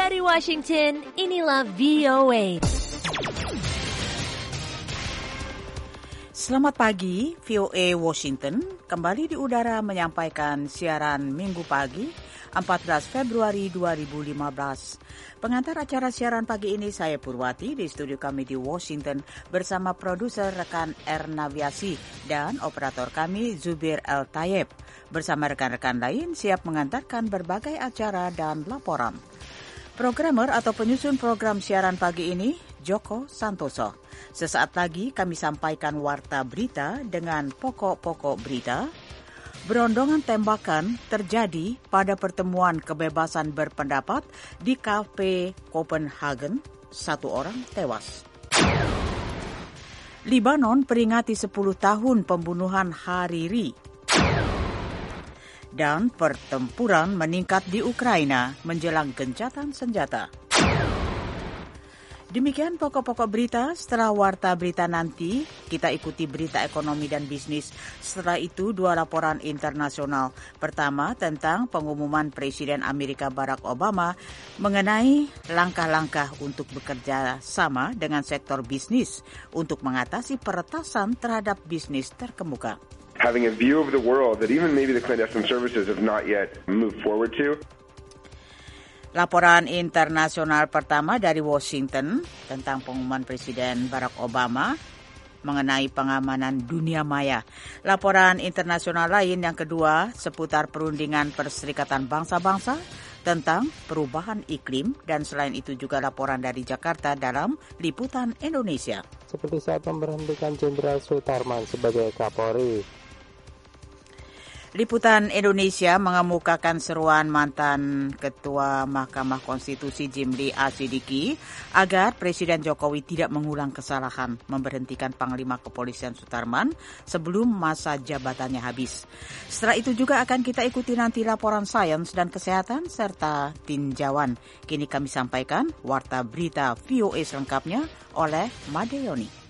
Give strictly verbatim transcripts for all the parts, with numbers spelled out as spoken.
Dari Washington, inilah V O A. Selamat pagi, V O A Washington. Kembali di udara menyampaikan siaran Minggu pagi, empat belas Februari dua ribu lima belas. Pengantar acara siaran pagi ini saya Purwati di studio kami di Washington bersama produser rekan Erna Wiasi dan operator kami Zubir El Tayeb. Bersama rekan-rekan lain siap mengantarkan berbagai acara dan laporan. Programmer atau penyusun program siaran pagi ini Joko Santoso. Sesaat lagi kami sampaikan warta berita dengan pokok-pokok berita. Berondongan tembakan terjadi pada pertemuan kebebasan berpendapat di kafe Copenhagen. Satu orang tewas. Libanon peringati sepuluh tahun pembunuhan Hariri. Dan pertempuran meningkat di Ukraina menjelang gencatan senjata. Demikian pokok-pokok berita. Setelah warta berita nanti, kita ikuti berita ekonomi dan bisnis. Setelah itu, dua laporan internasional. Pertama, tentang pengumuman Presiden Amerika Barack Obama mengenai langkah-langkah untuk bekerja sama dengan sektor bisnis untuk mengatasi peretasan terhadap bisnis terkemuka. Having a view of the world that even maybe the clandestine services have not yet moved forward to. Laporan internasional pertama dari Washington tentang pengumuman Presiden Barack Obama mengenai pengamanan dunia maya. Laporan internasional lain yang kedua seputar perundingan Perserikatan Bangsa-Bangsa tentang perubahan iklim, dan selain itu juga laporan dari Jakarta dalam Liputan Indonesia. Seperti saat memberhentikan Jenderal Sutarman sebagai Kapolri. Liputan Indonesia mengemukakan seruan mantan Ketua Mahkamah Konstitusi Jimli Asidiki agar Presiden Jokowi tidak mengulang kesalahan memberhentikan Panglima Kepolisian Sutarman sebelum masa jabatannya habis. Setelah itu juga akan kita ikuti nanti laporan sains dan kesehatan serta tinjauan. Kini kami sampaikan warta berita V O A selengkapnya oleh Madeyoni.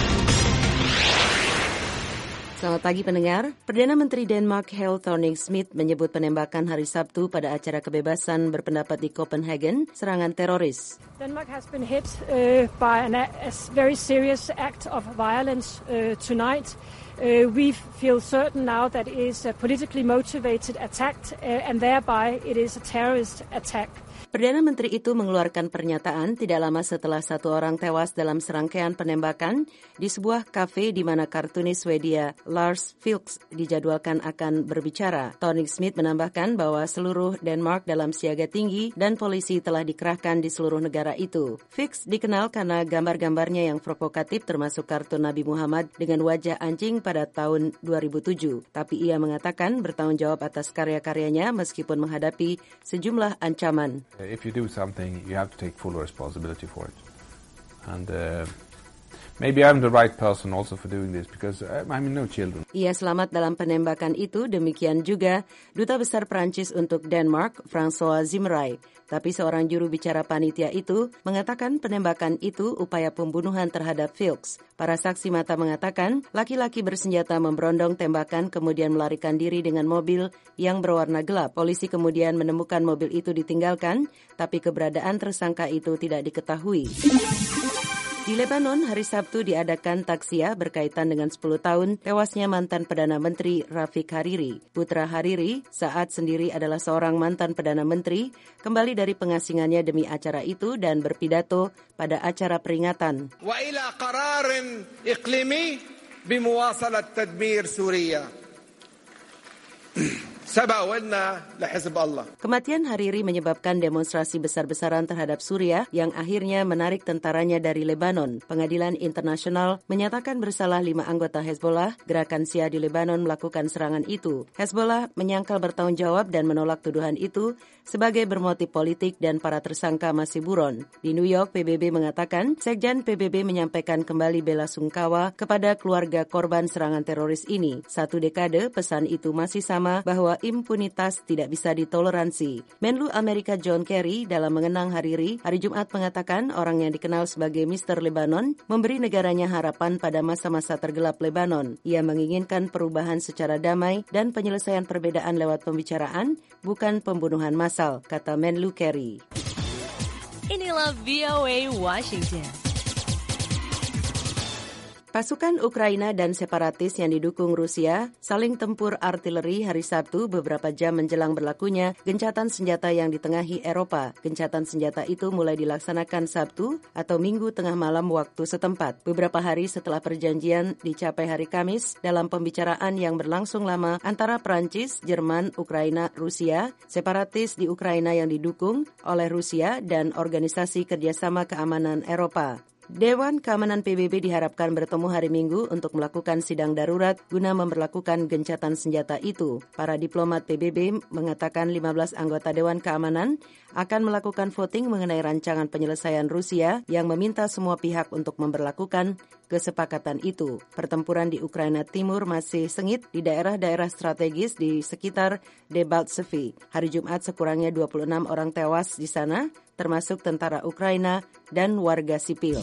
Selamat pagi pendengar. Perdana Menteri Denmark Helle Thorning-Schmidt menyebut penembakan hari Sabtu pada acara kebebasan berpendapat di Copenhagen serangan teroris. Denmark has been hit uh, by an, a very serious act of violence uh, tonight. Uh, we feel certain now that it is a politically motivated attack uh, and thereby it is a terrorist attack. Perdana Menteri itu mengeluarkan pernyataan tidak lama setelah satu orang tewas dalam serangkaian penembakan di sebuah kafe di mana kartunis Swedia Lars Vilks dijadwalkan akan berbicara. Thorning-Schmidt menambahkan bahwa seluruh Denmark dalam siaga tinggi dan polisi telah dikerahkan di seluruh negara itu. Vilks dikenal karena gambar-gambarnya yang provokatif termasuk kartun Nabi Muhammad dengan wajah anjing pada tahun dua ribu tujuh. Tapi ia mengatakan bertanggung jawab atas karya-karyanya meskipun menghadapi sejumlah ancaman. If you do something, you have to take full responsibility for it. And uh, maybe I'm the right person also for doing this because I'm no children. Ia selamat dalam penembakan itu, demikian juga Duta Besar Prancis untuk Denmark, François Zimmeray. Tapi seorang juru bicara panitia itu mengatakan penembakan itu upaya pembunuhan terhadap Vilks. Para saksi mata mengatakan laki-laki bersenjata memberondong tembakan kemudian melarikan diri dengan mobil yang berwarna gelap. Polisi kemudian menemukan mobil itu ditinggalkan, tapi keberadaan tersangka itu tidak diketahui. Di Lebanon, hari Sabtu diadakan takziah berkaitan dengan sepuluh tahun tewasnya mantan Perdana Menteri Rafiq Hariri. Putra Hariri saat sendiri adalah seorang mantan Perdana Menteri, kembali dari pengasingannya demi acara itu dan berpidato pada acara peringatan. Wa ila qararin iqlimi bimuwasalat tadmir Suriya. Kematian Hariri menyebabkan demonstrasi besar-besaran terhadap Suriah yang akhirnya menarik tentaranya dari Lebanon. Pengadilan internasional menyatakan bersalah lima anggota Hezbollah. Gerakan Syiah di Lebanon melakukan serangan itu. Hezbollah menyangkal bertanggung jawab dan menolak tuduhan itu sebagai bermotif politik dan para tersangka masih buron. Di New York, P B B mengatakan Sekjen P B B menyampaikan kembali bela sungkawa kepada keluarga korban serangan teroris ini. Satu dekade pesan itu masih sama bahwa impunitas tidak bisa ditoleransi. Menlu Amerika John Kerry dalam mengenang Hariri hari Jumat mengatakan orang yang dikenal sebagai Mister Lebanon memberi negaranya harapan pada masa-masa tergelap Lebanon. Ia menginginkan perubahan secara damai dan penyelesaian perbedaan lewat pembicaraan, bukan pembunuhan massal, kata Menlu Kerry. Inilah V O A Washington. Pasukan Ukraina dan separatis yang didukung Rusia saling tempur artileri hari Sabtu beberapa jam menjelang berlakunya gencatan senjata yang ditengahi Eropa. Gencatan senjata itu mulai dilaksanakan Sabtu atau Minggu tengah malam waktu setempat. Beberapa hari setelah perjanjian dicapai hari Kamis dalam pembicaraan yang berlangsung lama antara Prancis, Jerman, Ukraina, Rusia, separatis di Ukraina yang didukung oleh Rusia dan Organisasi Kerjasama Keamanan Eropa. Dewan Keamanan P B B diharapkan bertemu hari Minggu untuk melakukan sidang darurat guna memberlakukan gencatan senjata itu. Para diplomat P B B mengatakan lima belas anggota Dewan Keamanan akan melakukan voting mengenai rancangan penyelesaian Rusia yang meminta semua pihak untuk memberlakukan kesepakatan itu. Pertempuran di Ukraina Timur masih sengit di daerah-daerah strategis di sekitar Debaltseve. Hari Jumat sekurangnya dua puluh enam orang tewas di sana, termasuk tentara Ukraina dan warga sipil.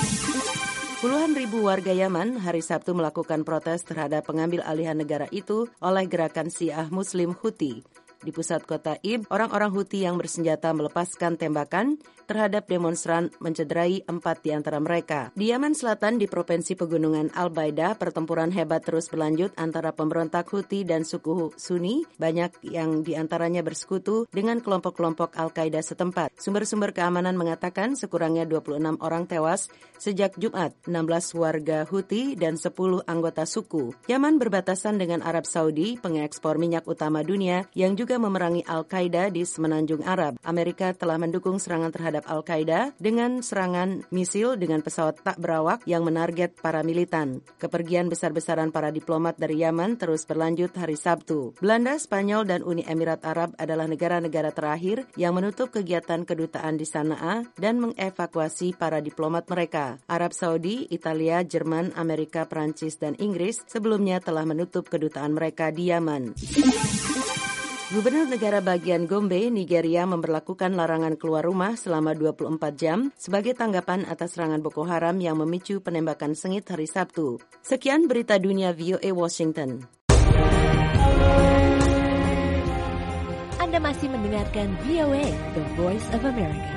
Puluhan ribu warga Yaman hari Sabtu melakukan protes terhadap pengambil alihan negara itu oleh gerakan Syiah Muslim Houthi. Di pusat kota Ib, orang-orang Houthi yang bersenjata melepaskan tembakan terhadap demonstran mencederai empat di antara mereka. Di Yaman Selatan di Provinsi Pegunungan Al-Baida, pertempuran hebat terus berlanjut antara pemberontak Houthi dan suku Sunni, banyak yang diantaranya bersekutu dengan kelompok-kelompok Al-Qaeda setempat. Sumber-sumber keamanan mengatakan sekurangnya dua puluh enam orang tewas sejak Jumat, enam belas warga Houthi dan sepuluh anggota suku. Yaman berbatasan dengan Arab Saudi, pengekspor minyak utama dunia yang juga memerangi Al-Qaeda di Semenanjung Arab. Amerika telah mendukung serangan terhadap Al-Qaeda dengan serangan misil dengan pesawat tak berawak yang menarget para militan. Kepergian besar-besaran para diplomat dari Yaman terus berlanjut hari Sabtu. Belanda, Spanyol, dan Uni Emirat Arab adalah negara-negara terakhir yang menutup kegiatan kedutaan di Sanaa dan mengevakuasi para diplomat mereka. Arab Saudi, Italia, Jerman, Amerika, Prancis, dan Inggris sebelumnya telah menutup kedutaan mereka di Yaman. Gubernur negara bagian Gombe, Nigeria memberlakukan larangan keluar rumah selama dua puluh empat jam sebagai tanggapan atas serangan Boko Haram yang memicu penembakan sengit hari Sabtu. Sekian berita dunia V O A Washington. Anda masih mendengarkan V O A, The Voice of America.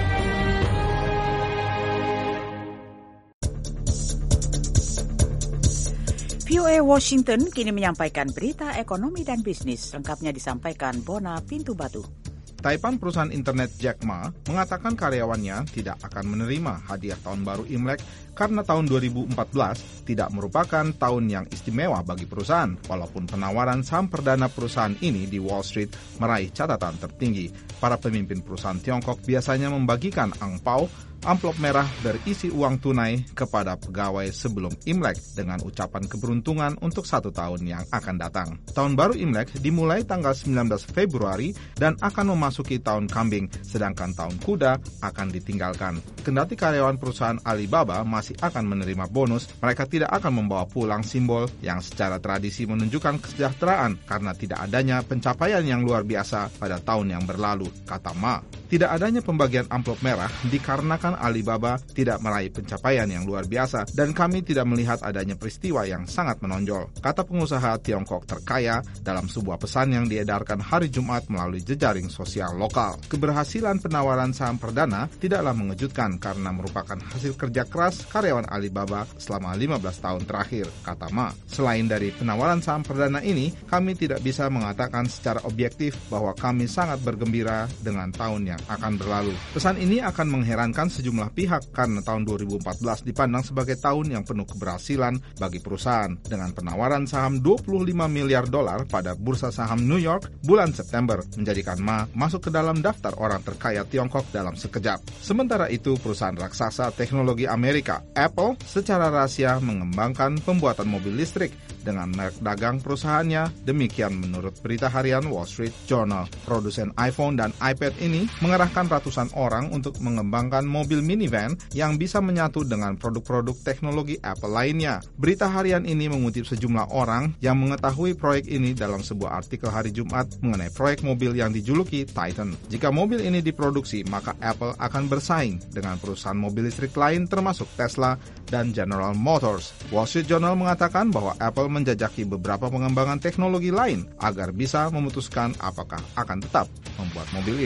V O A Washington kini menyampaikan berita ekonomi dan bisnis. Lengkapnya disampaikan Bona Pintubatu. Taipan perusahaan internet Jack Ma mengatakan karyawannya tidak akan menerima hadiah tahun baru Imlek karena tahun dua ribu empat belas tidak merupakan tahun yang istimewa bagi perusahaan, walaupun penawaran saham perdana perusahaan ini di Wall Street meraih catatan tertinggi. Para pemimpin perusahaan Tiongkok biasanya membagikan angpau amplop merah berisi uang tunai kepada pegawai sebelum Imlek dengan ucapan keberuntungan untuk satu tahun yang akan datang. Tahun baru Imlek dimulai tanggal sembilan belas Februari dan akan memasuki tahun kambing, sedangkan tahun kuda akan ditinggalkan. Kendati karyawan perusahaan Alibaba masih akan menerima bonus, mereka tidak akan membawa pulang simbol yang secara tradisi menunjukkan kesejahteraan karena tidak adanya pencapaian yang luar biasa pada tahun yang berlalu, kata Ma. Tidak adanya pembagian amplop merah dikarenakan Alibaba tidak meraih pencapaian yang luar biasa dan kami tidak melihat adanya peristiwa yang sangat menonjol, kata pengusaha Tiongkok terkaya dalam sebuah pesan yang diedarkan hari Jumat melalui jejaring sosial lokal. Keberhasilan penawaran saham perdana tidaklah mengejutkan karena merupakan hasil kerja keras karyawan Alibaba selama lima belas tahun terakhir, kata Ma. Selain dari penawaran saham perdana ini, kami tidak bisa mengatakan secara objektif bahwa kami sangat bergembira dengan tahun yang akan berlalu. Pesan ini akan mengherankan sejumlah pihak karena tahun dua ribu empat belas dipandang sebagai tahun yang penuh keberhasilan bagi perusahaan dengan penawaran saham dua puluh lima miliar dolar pada bursa saham New York bulan September, menjadikan Ma masuk ke dalam daftar orang terkaya Tiongkok dalam sekejap. Sementara itu, perusahaan raksasa teknologi Amerika, Apple, secara rahasia mengembangkan pembuatan mobil listrik dengan merek dagang perusahaannya, demikian menurut berita harian Wall Street Journal. Produsen iPhone dan iPad ini mengerahkan ratusan orang untuk mengembangkan mobil minivan yang bisa menyatu dengan produk-produk teknologi Apple lainnya. Berita harian ini mengutip sejumlah orang yang mengetahui proyek ini dalam sebuah artikel hari Jumat mengenai proyek mobil yang dijuluki Titan. Jika mobil ini diproduksi, maka Apple akan bersaing dengan perusahaan mobil listrik lain termasuk Tesla dan General Motors. Wall Street Journal mengatakan bahwa Apple menjajaki beberapa pengembangan teknologi lain agar bisa memutuskan apakah akan tetap membuat mobil ini.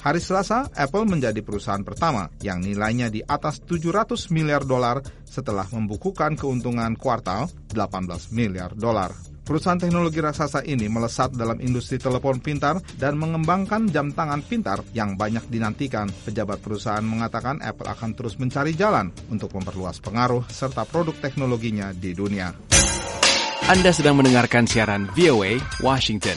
Hari Selasa, Apple menjadi perusahaan pertama yang nilainya di atas tujuh ratus miliar dolar setelah membukukan keuntungan kuartal delapan belas miliar dolar. Perusahaan teknologi raksasa ini melesat dalam industri telepon pintar dan mengembangkan jam tangan pintar yang banyak dinantikan. Pejabat perusahaan mengatakan Apple akan terus mencari jalan untuk memperluas pengaruh serta produk teknologinya di dunia. Anda sedang mendengarkan siaran V O A Washington.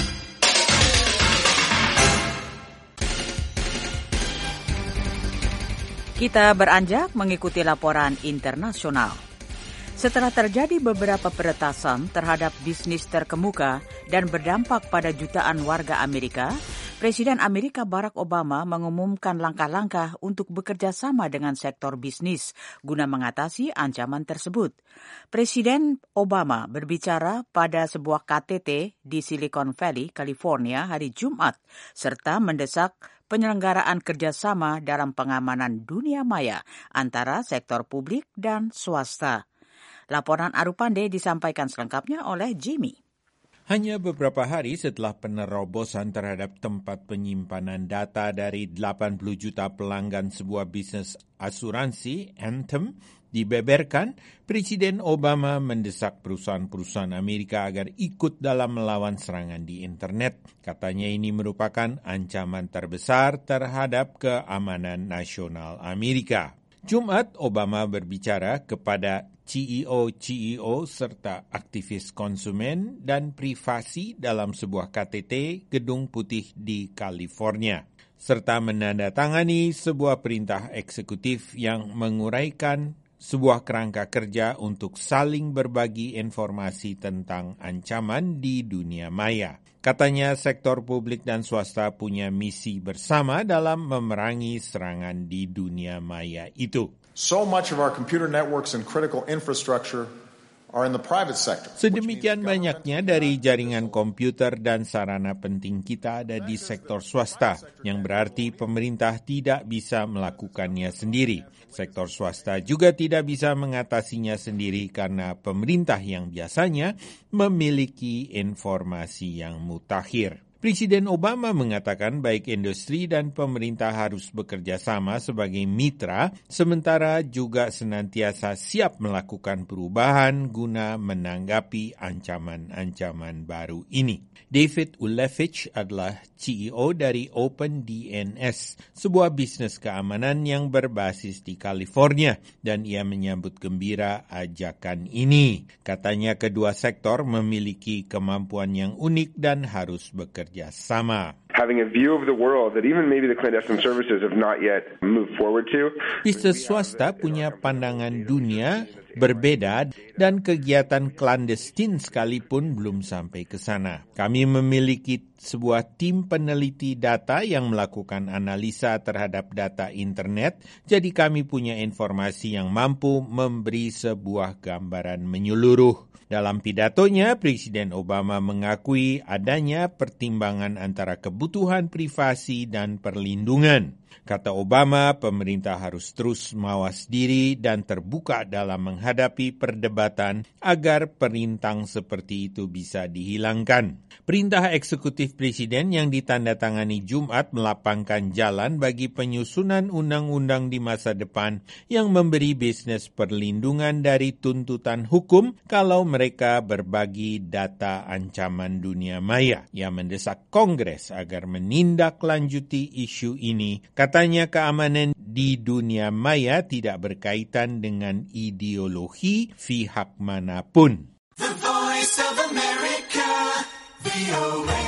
Kita beranjak mengikuti laporan internasional. Setelah terjadi beberapa peretasan terhadap bisnis terkemuka dan berdampak pada jutaan warga Amerika, Presiden Amerika Barack Obama mengumumkan langkah-langkah untuk bekerja sama dengan sektor bisnis guna mengatasi ancaman tersebut. Presiden Obama berbicara pada sebuah K T T di Silicon Valley, California hari Jumat, serta mendesak penyelenggaraan kerjasama dalam pengamanan dunia maya antara sektor publik dan swasta. Laporan Arupande disampaikan selengkapnya oleh Jimmy. Hanya beberapa hari setelah penerobosan terhadap tempat penyimpanan data dari delapan puluh juta pelanggan sebuah bisnis asuransi, Anthem, dibeberkan, Presiden Obama mendesak perusahaan-perusahaan Amerika agar ikut dalam melawan serangan di internet. Katanya ini merupakan ancaman terbesar terhadap keamanan nasional Amerika. Jumat, Obama berbicara kepada C E O-C E O serta aktivis konsumen dan privasi dalam sebuah K T T Gedung Putih di California, serta menandatangani sebuah perintah eksekutif yang menguraikan sebuah kerangka kerja untuk saling berbagi informasi tentang ancaman di dunia maya. Katanya sektor publik dan swasta punya misi bersama dalam memerangi serangan di dunia maya itu. So much of our computer networks and critical infrastructure are in the private sector. Sedemikian banyaknya dari jaringan komputer dan sarana penting kita ada di sektor swasta, yang berarti pemerintah tidak bisa melakukannya sendiri. Sektor swasta juga tidak bisa mengatasinya sendiri karena pemerintah yang biasanya memiliki informasi yang mutakhir. Presiden Obama mengatakan baik industri dan pemerintah harus bekerja sama sebagai mitra, sementara juga senantiasa siap melakukan perubahan guna menanggapi ancaman-ancaman baru ini. David Ulevich adalah C E O dari OpenDNS, sebuah bisnis keamanan yang berbasis di California, dan ia menyambut gembira ajakan ini. Katanya kedua sektor memiliki kemampuan yang unik dan harus bekerja sama. Having a view of the world that even maybe the clandestine services have not yet moved forward to. Bisnis swasta punya pandangan dunia berbeda dan kegiatan clandestine sekalipun belum sampai ke sana. Kami memiliki sebuah tim peneliti data yang melakukan analisa terhadap data internet, jadi kami punya informasi yang mampu memberi sebuah gambaran menyeluruh. Dalam pidatonya, Presiden Obama mengakui adanya pertimbangan antara kebutuhan privasi dan perlindungan. Kata Obama, pemerintah harus terus mawas diri dan terbuka dalam menghadapi perdebatan agar perintang seperti itu bisa dihilangkan. Perintah eksekutif Presiden yang ditandatangani Jumat melapangkan jalan bagi penyusunan undang-undang di masa depan yang memberi bisnis perlindungan dari tuntutan hukum kalau mereka berbagi data ancaman dunia maya. Ia mendesak Kongres agar menindaklanjuti isu ini. Katanya keamanan di dunia maya tidak berkaitan dengan ideologi pihak manapun. The Voice of America, V O A.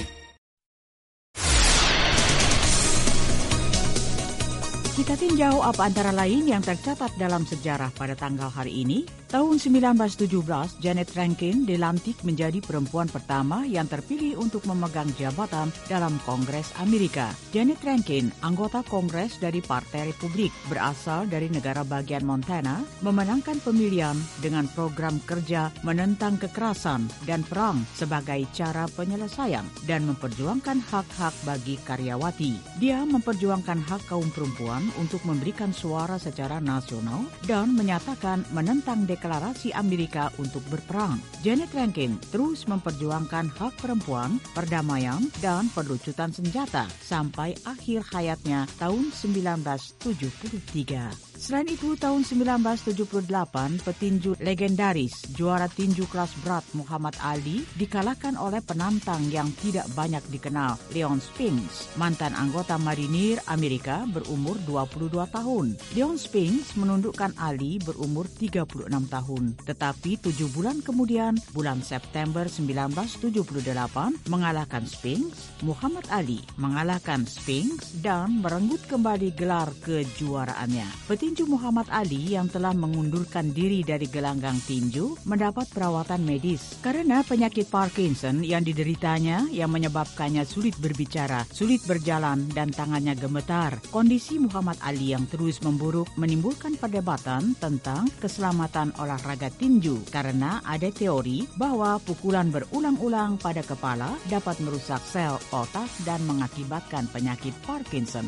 Kita tinjau apa antara lain yang tercatat dalam sejarah pada tanggal hari ini. Tahun sembilan belas tujuh belas, Janet Rankin dilantik menjadi perempuan pertama yang terpilih untuk memegang jabatan dalam Kongres Amerika. Janet Rankin, anggota Kongres dari Partai Republik, berasal dari negara bagian Montana, memenangkan pemilihan dengan program kerja menentang kekerasan dan perang sebagai cara penyelesaian dan memperjuangkan hak-hak bagi karyawati. Dia memperjuangkan hak kaum perempuan untuk memberikan suara secara nasional dan menyatakan menentang deklarasi Amerika untuk berperang. Janet Rankin terus memperjuangkan hak perempuan, perdamaian, dan penlucutan senjata sampai akhir hayatnya tahun sembilan belas tujuh puluh tiga. Selain itu, tahun sembilan belas tujuh puluh delapan, petinju legendaris juara tinju kelas berat Muhammad Ali dikalahkan oleh penantang yang tidak banyak dikenal, Leon Spinks, mantan anggota marinir Amerika berumur dua puluh dua tahun. Leon Spinks menundukkan Ali berumur tiga puluh enam tahun. Tetapi tujuh bulan kemudian, bulan September sembilan belas tujuh puluh delapan, mengalahkan Spinks, Muhammad Ali mengalahkan Spinks dan merenggut kembali gelar kejuaraannya. Petinju Muhammad Ali yang telah mengundurkan diri dari gelanggang tinju mendapat perawatan medis karena penyakit Parkinson yang dideritanya yang menyebabkannya sulit berbicara, sulit berjalan, dan tangannya gemetar. Kondisi Muhammad Ali yang terus memburuk menimbulkan perdebatan tentang keselamatan olahraga tinju karena ada teori bahwa pukulan berulang-ulang pada kepala dapat merusak sel otak dan mengakibatkan penyakit Parkinson.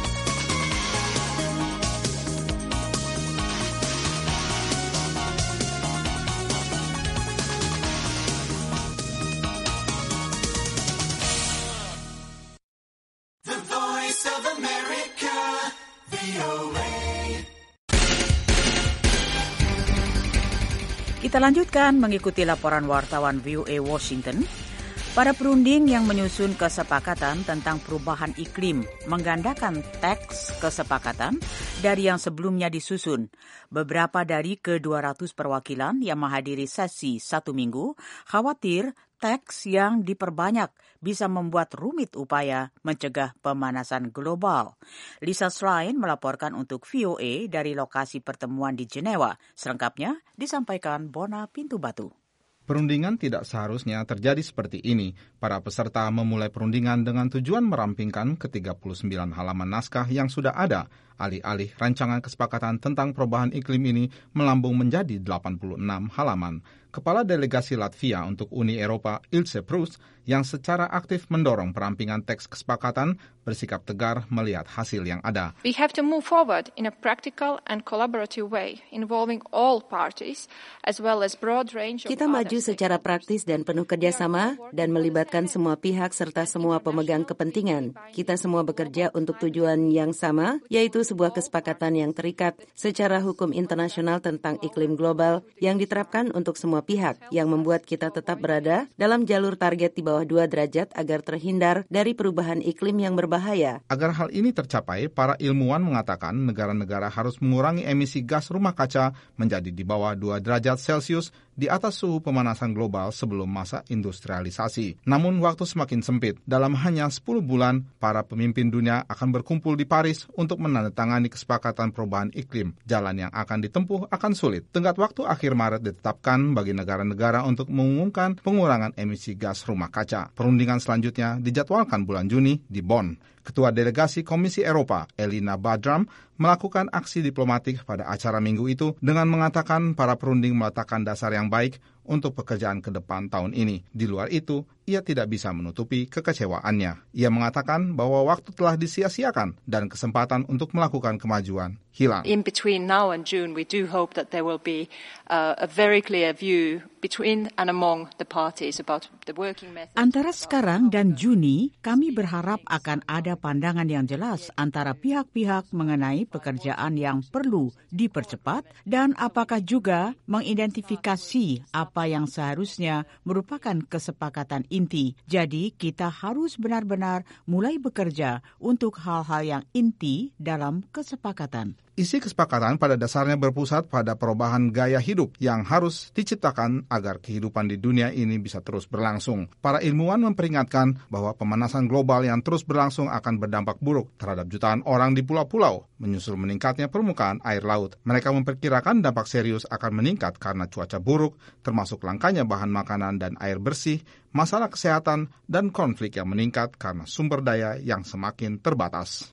Kita lanjutkan mengikuti laporan wartawan V O A Washington. Para perunding yang menyusun kesepakatan tentang perubahan iklim menggandakan teks kesepakatan dari yang sebelumnya disusun. Beberapa dari ke dua ratus perwakilan yang menghadiri sesi satu minggu khawatir teks yang diperbanyak bisa membuat rumit upaya mencegah pemanasan global. Lisa Schlein melaporkan untuk V O A dari lokasi pertemuan di Jenewa. Selengkapnya disampaikan Bona Pintubatu. Perundingan tidak seharusnya terjadi seperti ini. Para peserta memulai perundingan dengan tujuan merampingkan ke tiga puluh sembilan halaman naskah yang sudah ada. Alih-alih rancangan kesepakatan tentang perubahan iklim ini melambung menjadi delapan puluh enam halaman. Kepala Delegasi Latvia untuk Uni Eropa, Ilse Proust, yang secara aktif mendorong perampingan teks kesepakatan, bersikap tegar melihat hasil yang ada. We have to move forward in a practical and collaborative way, involving all parties, as well as broad range of Kita maju secara praktis dan penuh kerjasama, dan melibatkan semua pihak serta semua pemegang kepentingan. Kita semua bekerja untuk tujuan yang sama, yaitu sebuah kesepakatan yang terikat secara hukum internasional tentang iklim global yang diterapkan untuk semua pihak, yang membuat kita tetap berada dalam jalur target di bawah dua derajat agar terhindar dari perubahan iklim yang berbahaya. Agar hal ini tercapai, para ilmuwan mengatakan negara-negara harus mengurangi emisi gas rumah kaca menjadi di bawah dua derajat Celcius di atas suhu pemanasan global sebelum masa industrialisasi. Namun waktu semakin sempit. Dalam hanya sepuluh bulan, para pemimpin dunia akan berkumpul di Paris untuk menandatangani kesepakatan perubahan iklim. Jalan yang akan ditempuh akan sulit. Tenggat waktu akhir Maret ditetapkan bagi negara-negara untuk mengumumkan pengurangan emisi gas rumah kaca. Perundingan selanjutnya dijadwalkan bulan Juni di Bonn. Ketua Delegasi Komisi Eropa, Elina Badram, melakukan aksi diplomatik pada acara minggu itu dengan mengatakan para perunding meletakkan dasar yang baik untuk pekerjaan ke depan tahun ini. Di luar itu, ia tidak bisa menutupi kekecewaannya. Ia mengatakan bahwa waktu telah disia-siakan dan kesempatan untuk melakukan kemajuan hilang. In between now and June, we do hope that there will be uh, a very clear view between and among the parties about the working methods. Antara sekarang dan Juni, kami berharap akan ada pandangan yang jelas antara pihak-pihak mengenai pekerjaan yang perlu dipercepat dan apakah juga mengidentifikasi apa yang seharusnya merupakan kesepakatan inti. Jadi, kita harus benar-benar mulai bekerja untuk hal-hal yang inti dalam kesepakatan. Isi kesepakatan pada dasarnya berpusat pada perubahan gaya hidup yang harus diciptakan agar kehidupan di dunia ini bisa terus berlangsung. Para ilmuwan memperingatkan bahwa pemanasan global yang terus berlangsung akan berdampak buruk terhadap jutaan orang di pulau-pulau, menyusul meningkatnya permukaan air laut. Mereka memperkirakan dampak serius akan meningkat karena cuaca buruk, termasuk langkanya bahan makanan dan air bersih, masalah kesehatan, dan konflik yang meningkat karena sumber daya yang semakin terbatas.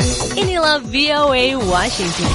Inilah V O A Washington.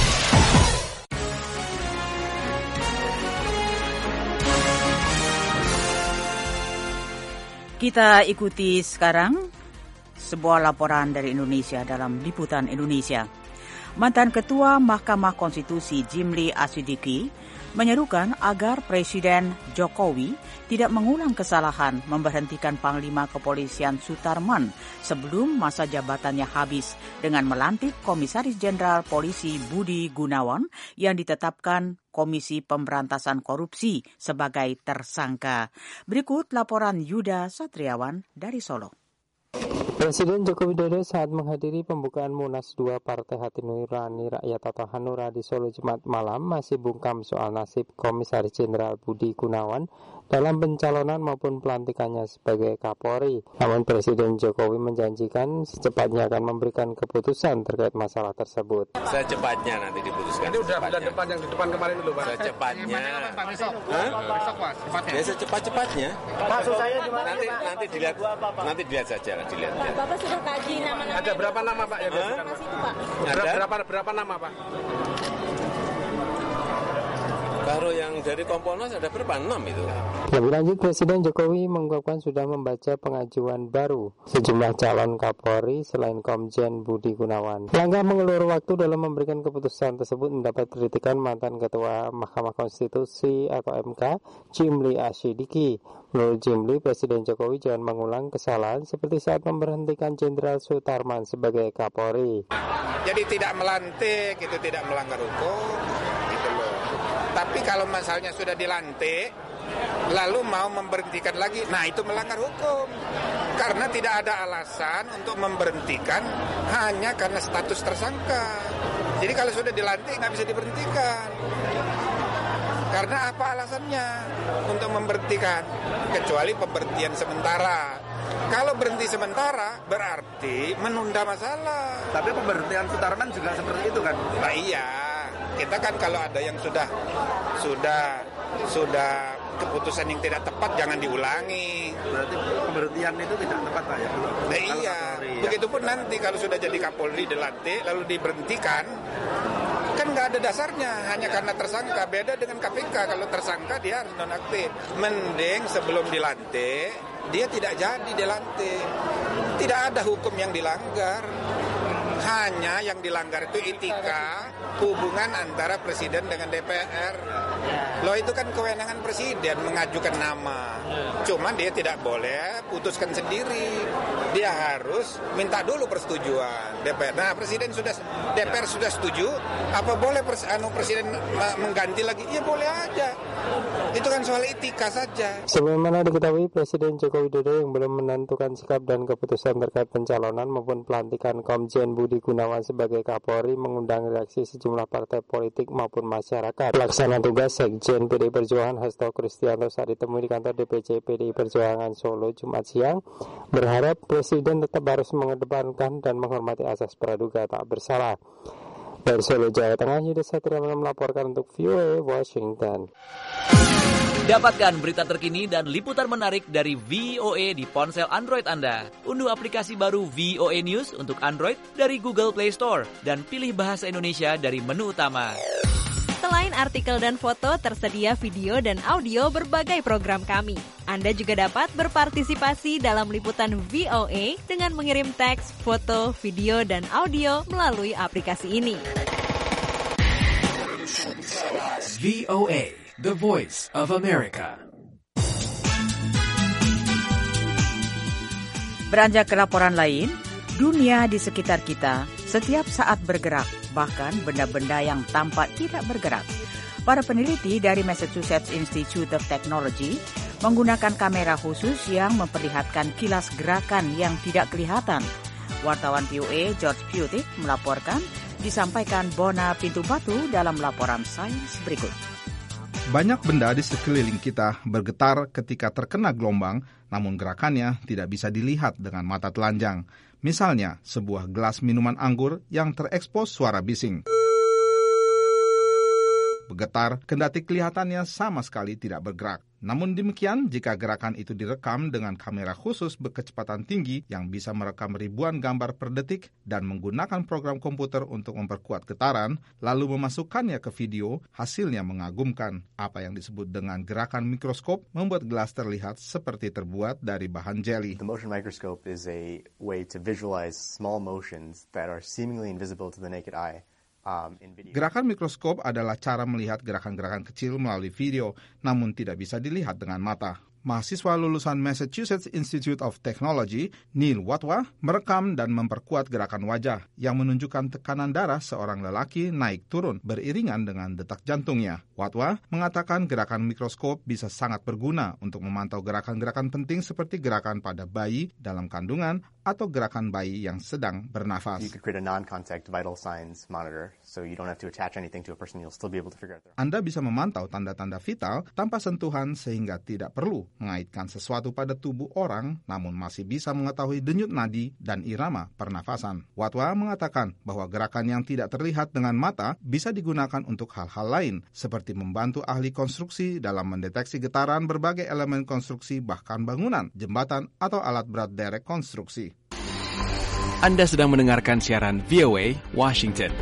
Kita ikuti sekarang sebuah laporan dari Indonesia dalam Liputan Indonesia. Mantan Ketua Mahkamah Konstitusi Jimli Asyidiki menyerukan agar Presiden Jokowi tidak mengulang kesalahan memberhentikan Panglima Kepolisian Sutarman sebelum masa jabatannya habis dengan melantik Komisaris Jenderal Polisi Budi Gunawan yang ditetapkan Komisi Pemberantasan Korupsi sebagai tersangka. Berikut laporan Yuda Satriawan dari Solo. Presiden Joko Widodo saat menghadiri pembukaan Munas dua Partai Hati Nurani Rakyat atau Hanura di Solo Jumat malam masih bungkam soal nasib Komisaris Jenderal Budi Gunawan dalam pencalonan maupun pelantikannya sebagai Kapolri. Namun Presiden Jokowi menjanjikan secepatnya akan memberikan keputusan terkait masalah tersebut. Secepatnya nanti diputuskan. Ini udah bulan depan yang di depan kemarin dulu, Pak. Secepatnya. Pak besok. Hah? Besok, Pak. Cepatnya. Ya secepat-cepatnya. Maksud saya gimana? Nanti nanti dilihat nanti dilihat saja lah, dilihat. Bapak sudah kaji nama-nama. Ada berapa nama, Pak, yang diajukan? Ada berapa berapa nama, Pak? Kalau yang dari Kompolnas ada berapa? enam itu. Lebih lanjut, Presiden Jokowi mengungkapkan sudah membaca pengajuan baru sejumlah calon Kapolri selain Komjen Budi Gunawan. Langkah mengulur waktu dalam memberikan keputusan tersebut mendapat kritikan mantan Ketua Mahkamah Konstitusi atau M K, Jimli Asyidiki. Menurut Jimli, Presiden Jokowi jangan mengulang kesalahan seperti saat memberhentikan Jenderal Sutarman sebagai Kapolri. Jadi tidak melantik, itu tidak melanggar hukum, gitu loh. Tapi kalau misalnya sudah dilantik, lalu mau memberhentikan lagi, nah itu melanggar hukum. Karena tidak ada alasan untuk memberhentikan hanya karena status tersangka. Jadi kalau sudah dilantik nggak bisa diberhentikan. Karena apa alasannya untuk memberhentikan? Kecuali pemberhentian sementara. Kalau berhenti sementara berarti menunda masalah. Tapi pemberhentian Sutarman juga seperti itu kan? Nah iya, kita kan kalau ada yang sudah sudah sudah keputusan yang tidak tepat jangan diulangi. Berarti pemberhentian itu tidak tepat, Pak ya? Nah iya, begitupun nanti kalau sudah jadi Kapolri dilantik lalu diberhentikan, kan nggak ada dasarnya, hanya karena tersangka. Beda dengan K P K, kalau tersangka dia harus nonaktif. Mending sebelum dilantik dia tidak jadi dilantik. Tidak ada hukum yang dilanggar, hanya yang dilanggar itu etika hubungan antara presiden dengan D P R. Loh itu kan kewenangan presiden mengajukan nama. Cuman dia tidak boleh putuskan sendiri. Dia harus minta dulu persetujuan D P R. Nah, presiden sudah D P R sudah setuju, apa boleh pres, anu presiden mengganti lagi? Ya boleh aja. Itu kan soal etika saja. Sebagaimana diketahui, Presiden Joko Widodo yang belum menentukan sikap dan keputusan terkait pencalonan maupun pelantikan Komjen Budi Gunawan sebagai Kapolri mengundang reaksi sejumlah partai politik maupun masyarakat. Pelaksana tugas Sekjen P D I Perjuangan Hasto Kristianto saat ditemui di kantor D P C P D I Perjuangan Solo Jumat siang berharap Presiden tetap harus mengedepankan dan menghormati asas praduga tak bersalah. Dari Solo, Jawa Tengah, Yuda Satriawan melaporkan untuk V O A Washington. Dapatkan berita terkini dan liputan menarik dari V O A di ponsel Android Anda. Unduh aplikasi baru V O A News untuk Android dari Google Play Store dan pilih bahasa Indonesia dari menu utama. Selain artikel dan foto, tersedia video dan audio berbagai program kami. Anda juga dapat berpartisipasi dalam liputan V O A dengan mengirim teks, foto, video, dan audio melalui aplikasi ini. V O A, The Voice of America. Beranjak ke laporan lain, dunia di sekitar kita setiap saat bergerak, bahkan benda-benda yang tampak tidak bergerak. Para peneliti dari Massachusetts Institute of Technology menggunakan kamera khusus yang memperlihatkan kilas gerakan yang tidak kelihatan. Wartawan V O A George Putik melaporkan, disampaikan Bona Pintu-Batu dalam laporan sains berikut. Banyak benda di sekeliling kita bergetar ketika terkena gelombang, namun gerakannya tidak bisa dilihat dengan mata telanjang. Misalnya, sebuah gelas minuman anggur yang terekspos suara bising. Bergetar, kendati kelihatannya sama sekali tidak bergerak. Namun demikian, jika gerakan itu direkam dengan kamera khusus berkecepatan tinggi yang bisa merekam ribuan gambar per detik dan menggunakan program komputer untuk memperkuat getaran, lalu memasukkannya ke video, hasilnya mengagumkan. Apa yang disebut dengan gerakan mikroskop membuat gelas terlihat seperti terbuat dari bahan jelly. The motion microscope is a way to visualize small motions that are seemingly invisible to the naked eye Gerakan mikroskop adalah cara melihat gerakan-gerakan kecil melalui video, namun tidak bisa dilihat dengan mata. Mahasiswa lulusan Massachusetts Institute of Technology, Neil Watwa, merekam dan memperkuat gerakan wajah yang menunjukkan tekanan darah seorang lelaki naik turun beriringan dengan detak jantungnya. Watwa mengatakan gerakan mikroskop bisa sangat berguna untuk memantau gerakan-gerakan penting seperti gerakan pada bayi dalam kandungan atau gerakan bayi yang sedang bernafas. Anda bisa memantau tanda-tanda vital tanpa sentuhan sehingga tidak perlu mengaitkan sesuatu pada tubuh orang, namun masih bisa mengetahui denyut nadi dan irama pernafasan. Watwa mengatakan bahwa gerakan yang tidak terlihat dengan mata bisa digunakan untuk hal-hal lain, seperti membantu ahli konstruksi dalam mendeteksi getaran berbagai elemen konstruksi bahkan bangunan, jembatan, atau alat berat derek konstruksi. Anda sedang mendengarkan siaran V O A Washington.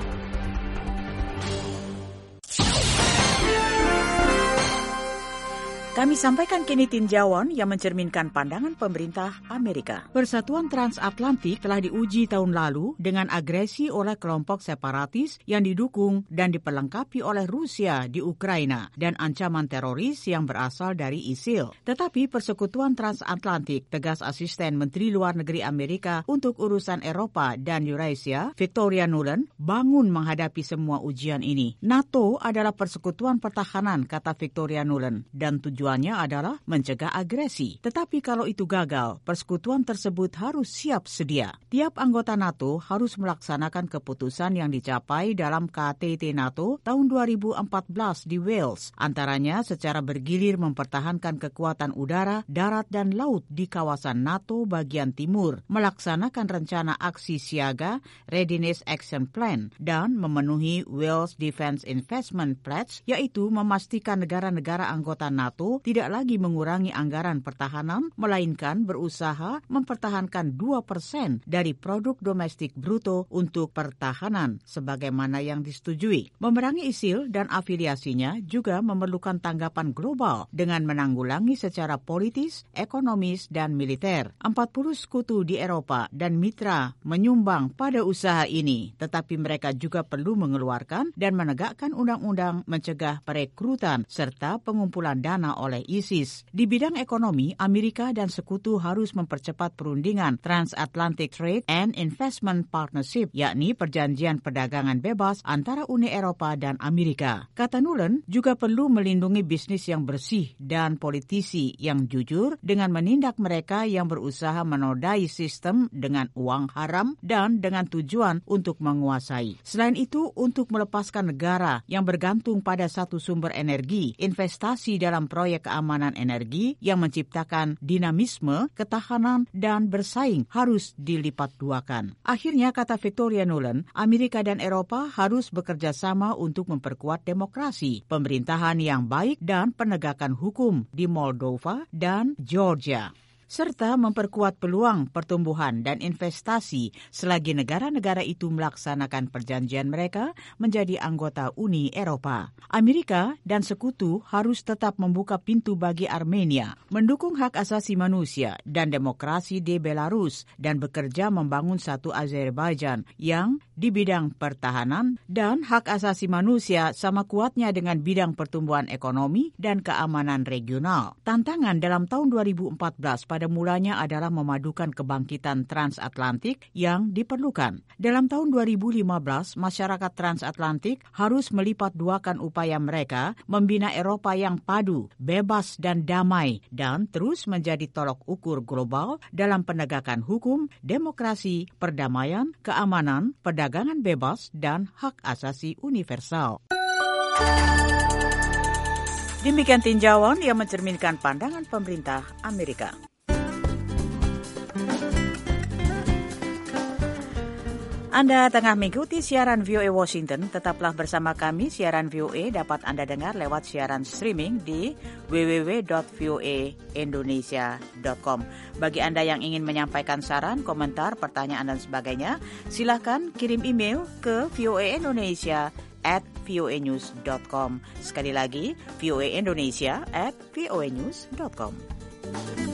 Kami sampaikan kini tinjauan yang mencerminkan pandangan pemerintah Amerika. Persatuan Transatlantik telah diuji tahun lalu dengan agresi oleh kelompok separatis yang didukung dan diperlengkapi oleh Rusia di Ukraina dan ancaman teroris yang berasal dari I S I L. Tetapi Persekutuan Transatlantik, tegas asisten Menteri Luar Negeri Amerika untuk urusan Eropa dan Eurasia, Victoria Nuland, bangun menghadapi semua ujian ini. NATO adalah persekutuan pertahanan, kata Victoria Nuland, dan tujuan Tujuannya adalah mencegah agresi. Tetapi kalau itu gagal, persekutuan tersebut harus siap sedia. Tiap anggota NATO harus melaksanakan keputusan yang dicapai dalam K T T NATO tahun dua ribu empat belas di Wales. Antaranya secara bergilir mempertahankan kekuatan udara, darat, dan laut di kawasan NATO bagian timur, melaksanakan rencana aksi siaga Readiness Action Plan, dan memenuhi Wales Defence Investment Pledge, yaitu memastikan negara-negara anggota NATO tidak lagi mengurangi anggaran pertahanan, melainkan berusaha mempertahankan dua persen dari produk domestik bruto untuk pertahanan, sebagaimana yang disetujui. Memerangi I S I L dan afiliasinya juga memerlukan tanggapan global dengan menanggulangi secara politis, ekonomis, dan militer. empat puluh sekutu di Eropa dan mitra menyumbang pada usaha ini, tetapi mereka juga perlu mengeluarkan dan menegakkan undang-undang mencegah perekrutan serta pengumpulan dana oleh ISIS. Di bidang ekonomi, Amerika dan sekutu harus mempercepat perundingan Transatlantic Trade and Investment Partnership, yakni perjanjian perdagangan bebas antara Uni Eropa dan Amerika. Kata Nuland, juga perlu melindungi bisnis yang bersih dan politisi yang jujur dengan menindak mereka yang berusaha menodai sistem dengan uang haram dan dengan tujuan untuk menguasai. Selain itu, untuk melepaskan negara yang bergantung pada satu sumber energi, investasi dalam proyek keamanan energi yang menciptakan dinamisme, ketahanan, dan bersaing harus dilipat duakan. Akhirnya, kata Victoria Nuland, Amerika dan Eropa harus bekerja sama untuk memperkuat demokrasi, pemerintahan yang baik, dan penegakan hukum di Moldova dan Georgia, serta memperkuat peluang pertumbuhan dan investasi selagi negara-negara itu melaksanakan perjanjian mereka menjadi anggota Uni Eropa. Amerika dan sekutu harus tetap membuka pintu bagi Armenia, mendukung hak asasi manusia dan demokrasi di Belarus, dan bekerja membangun satu Azerbaijan yang di bidang pertahanan dan hak asasi manusia sama kuatnya dengan bidang pertumbuhan ekonomi dan keamanan regional. Tantangan dalam tahun dua ribu empat belas pada mulanya adalah memadukan kebangkitan transatlantik yang diperlukan. Dalam tahun dua ribu lima belas, masyarakat transatlantik harus melipat duakan upaya mereka membina Eropa yang padu, bebas, dan damai, dan terus menjadi tolok ukur global dalam penegakan hukum, demokrasi, perdamaian, keamanan, perdagangan bebas, dan hak asasi universal. Demikian tinjauan yang mencerminkan pandangan pemerintah Amerika. Anda tengah mengikuti siaran V O A Washington, tetaplah bersama kami. Siaran V O A dapat Anda dengar lewat siaran streaming di w w w dot v o a indonesia dot com. Bagi Anda yang ingin menyampaikan saran, komentar, pertanyaan, dan sebagainya, silakan kirim email ke voaindonesia at voanews dot com. Sekali lagi, voaindonesia at voanews dot com.